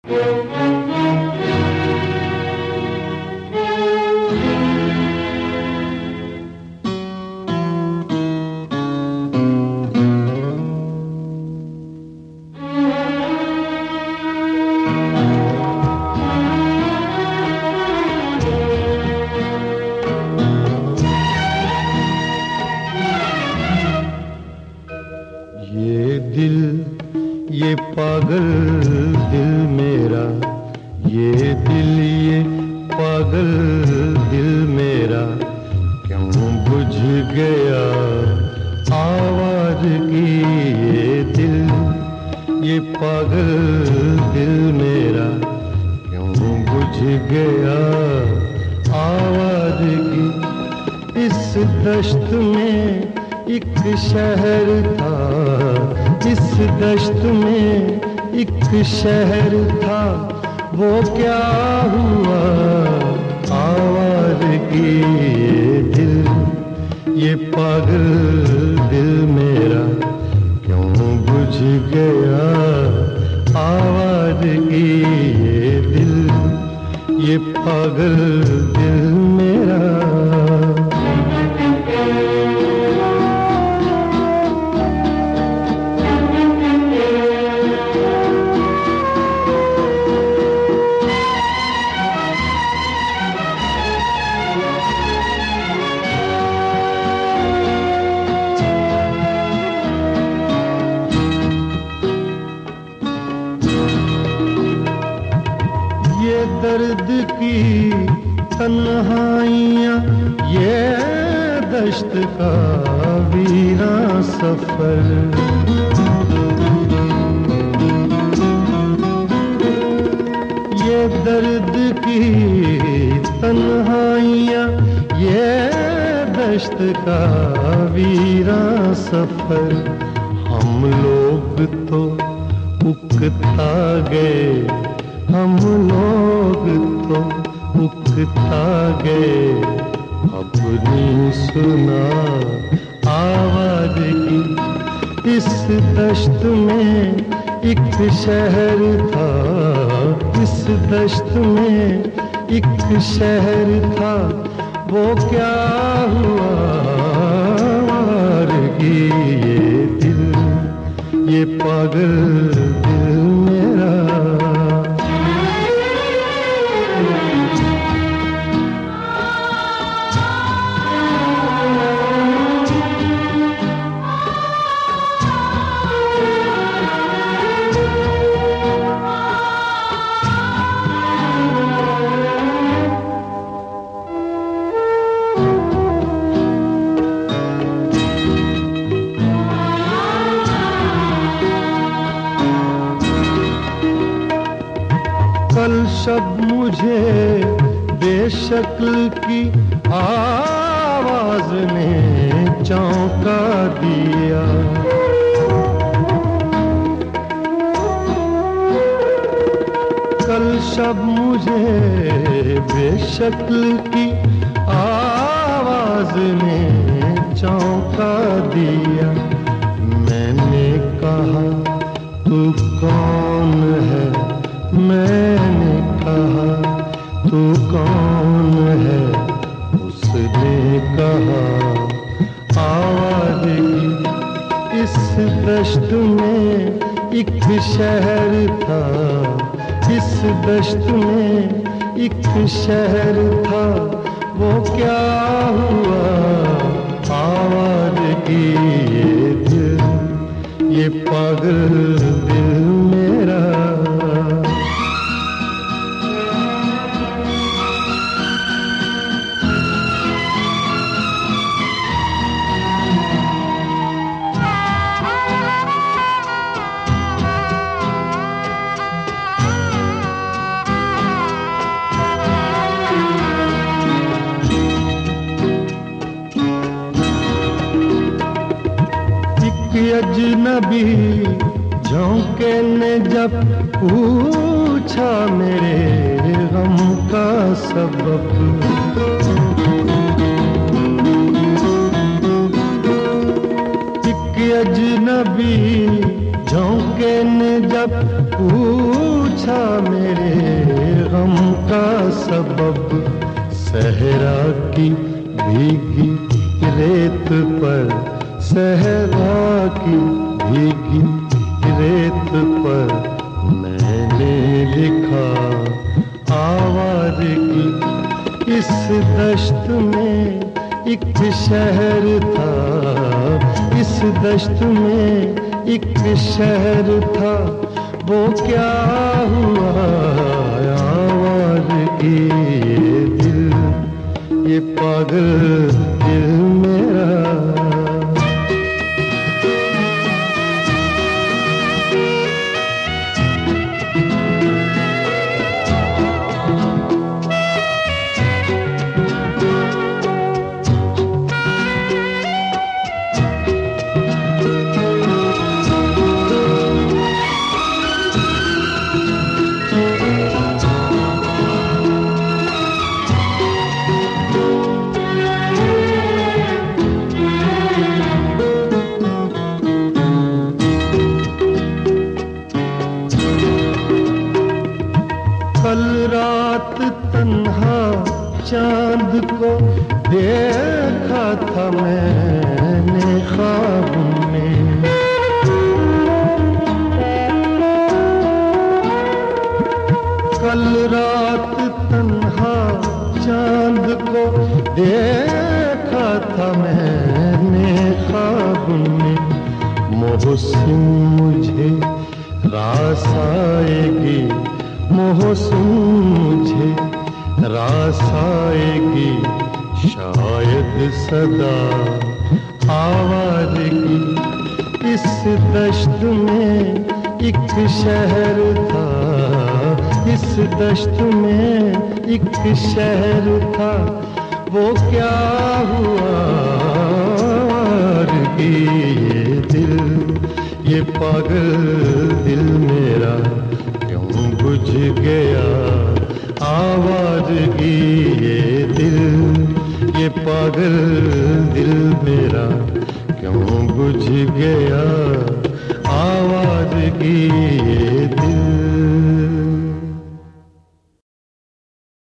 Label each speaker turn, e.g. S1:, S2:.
S1: ये पागल दिल मेरा, ये दिल ये पागल दिल मेरा क्यों बुझ गया आवाज की। ये दिल ये पागल दिल मेरा क्यों बुझ गया आवाज की। इस दश्त में एक शहर था, इस दश्त में एक शहर था, वो क्या हुआ आवाज की। ये दिल ये पागल दिल मेरा क्यों बुझ गया आवाज की। ये दिल ये पागल दिल मेरा। दर्द की तन्हाइयाँ, ये दश्त का वीरान सफर, ये दर्द की तन्हाइयाँ, ये दश्त का वीरान सफर। हम लोग तो उकता गए, हम लोग तो उकता गए, अपनी सुना आवाज की। इस दश्त में एक शहर था, इस दश्त में एक शहर था, वो क्या हुआ आवाज की। ये दिल ये पागल दिल मेरा। कल शब मुझे बेशक्ल की आवाज ने चौंका दिया। कल शब मुझे बेशक्ल की आवाज ने चौंका दिया। मैंने कहा तू कौन है, मैंने कहा तू कौन है, उसने कहा आवाज की। इस दश्त में एक शहर था, इस दश्त में एक शहर था, वो क्या हुआ आवाज की। ये दिल ये पागल दिल मेरा। अजनबी झोंके ने जब पूछा मेरे गम का सबब, एक अजनबी झोंके ने जब पूछा सहरा की भीगी रेत पर, सहरा की भीगी रेत पर मैंने लिखा आवारगी। इस दश्त में एक शहर था, इस दश्त में एक शहर था, वो क्या हुआ आवारगी। ये दिल, ये पागल दिल मेरा। कल रात तन्हा चांद को देखा था मैंने ख्वाब में। कल रात तन्हा चांद को देखा था मैंने ख्वाब में। मोहसिन मुझे रास आएगी, मोहसिन मुझे रास आएगी, शायद सदा आवारगी। इस दश्त में एक शहर था, इस दश्त में एक शहर था, वो क्या हुआ आवारगी। ये दिल, ये पागल दिल मेरा क्यों बुझ गया आवारगी। ये दिल, ये पागल दिल मेरा क्यों बुझ गया आवारगी।